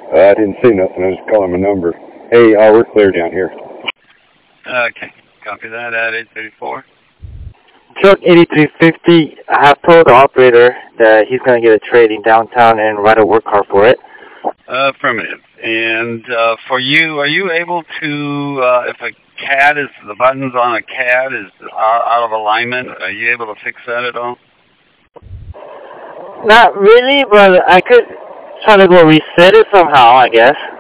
I didn't see nothing. I just called him a number. Hey, we're clear down here. Okay, copy that at 834. Truck 8350, I have told the operator that he's going to get a trading downtown and write a work car for it. Affirmative. And for you, are you able to, if a CAD is, the buttons on a CAD is out of alignment, are you able to fix that at all? Not really, but I could try to go reset it somehow, I guess.